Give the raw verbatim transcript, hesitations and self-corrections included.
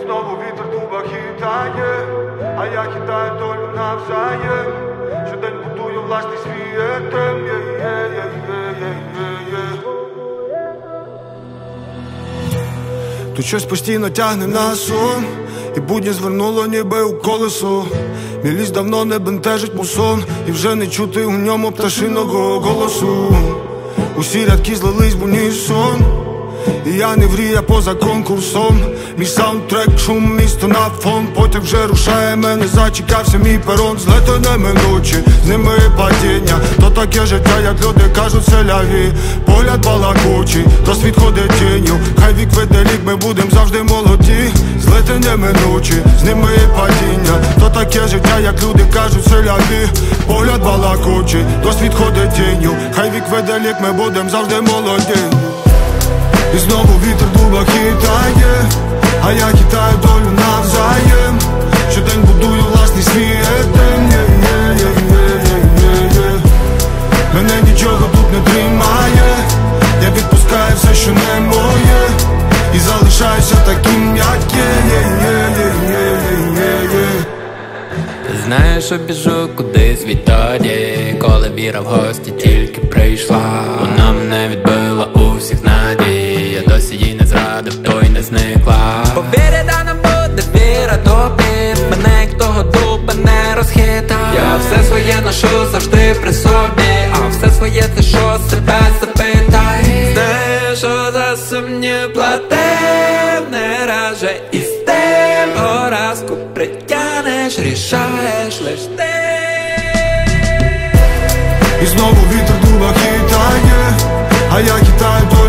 знову вітер дуба хитає, а я хитаю долю навзаєм. Щодень будую власний свій етем. Тут щось постійно тягне на сон, і будні звернуло ніби у колесо. Мій ліс давно не бентежить мусон, і вже не чути у ньому пташиного голосу. Усі рядки злились в унісон, і я не врія поза конкурсом. Мій саундтрек, шум, місто на фон. Потяг вже рушає, мене зачекався мій перон. Злети неминучі, з ними падіння. То таке життя, як люди кажуть, селяві. Погляд балакучий, то світ ходить тінню. Хай вік веде лік, ми будем завжди молоді. Злети неминучі, з ними падіння. То таке життя, як люди кажуть, селяві. Погляд балакучий, то світ ходить тінню. Хай вік веде лік, ми будем завжди молоді. І знову вітер дуба хитає, а я хитаю долю навзаєм. Щодень будую власний свій етем. Мене нічого тут не тримає, я відпускаю все, що не моє, і залишаюся таким, як є. Ти знаєш, що біжу кудись відтоді, коли віра в гості тільки прийшла. Вона мене відбила у всіх надій, я досі їй не зрадив, то й не зникла. Повіря, да нам буде віра тобі, мене як того дуба не розхитав. Я все своє ношу завжди при собі, а все своє ти що себе запитай. Знаєш, що за сумні платив, не раже і з тим поразку притянеш, рішаєш лиш ти. І знову вітер дуба хитає, а я хитаю долю